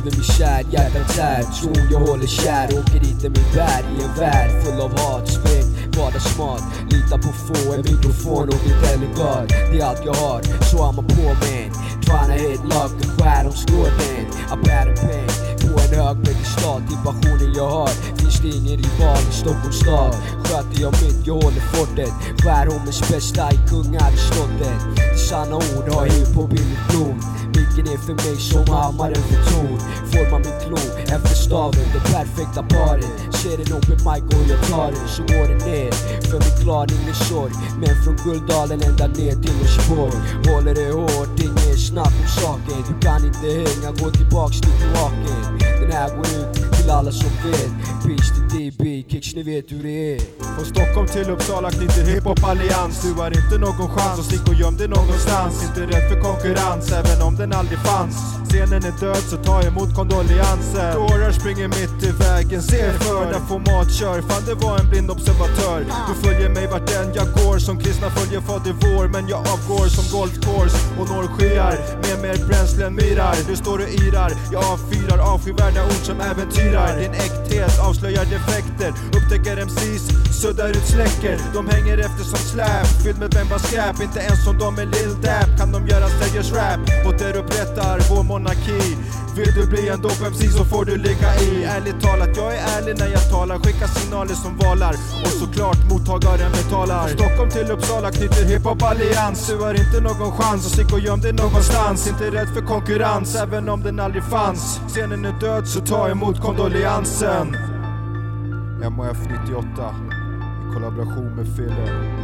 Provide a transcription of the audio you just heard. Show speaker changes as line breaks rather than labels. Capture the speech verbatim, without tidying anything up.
Driver mig kär, hjärtat tär, tron jag håller kär. Åker inte min värld i en värld full av hat, svek, vardagsmat. Lita på få, en mikrofon och mitt delikat. Det är allt jag har, så I'm a poor man. Tryna hit luck, och skär om skåden. I bär en peng på en hög pedestal. Till passionen jag har finns det ingen rival i Stockholms stad. Sköter jag mitt, jag håller fortet. Skärholmens bästa i kungar i slottet. Det sanna ord har hiv på billigt blod. Micken är för mig som hammaren för ton. Formar min klo efter staven, det perfekta paret. Ser en open mic och jag tar den, så går det ner. För min klar ingen sorg, men från Guldalen ända ner till Norsborg. Håller det hårt, inget snack om saker. Du kan inte hänga, gå tillbaks till kloaken. Den här går ut till alla som vet. Peace till D B, Kicks, ni vet hur det är.
Från Stockholm till Uppsala knyter hiphop allians. Du har inte någon chans och stick och göm dig någonstans. Inte rädd för konkurrens, även om den aldrig fanns. Scenen är död så ta emot kondolianser. Tårar springer mitt i vägen, ser för när format kör. Fan det var en blind observatör. Du följer mig vart än jag går. Som kristna följer fader vår. Men jag avgår som golfkurs och når skyar. Med mer bränsle än myrar. Du står och irar, jag avfyrar avskyvärda ord som äventyrar. Din äkthet avslöjar defekter. Upptäcker M Cs, suddar ut släcker. De hänger efter som släp, fylld med bemba skräp. Inte ens som de är Lil Dap kan de göra seriös rap. Återupprättar vår monarki. Vill du bli en dope M C så får du ligga i. Ärligt talat, jag är ärlig när jag talar. Skickar signaler som valar. Och såklart mottagaren betalar. Från Stockholm till Uppsala knyter hiphop allians. Du har inte någon chans och stick och göm dig någonstans. Inte rädd för konkurrens, även om den aldrig fanns. Scenen är död så ta emot kondoliansen. M H F nittioåtta i kollaboration med Fille.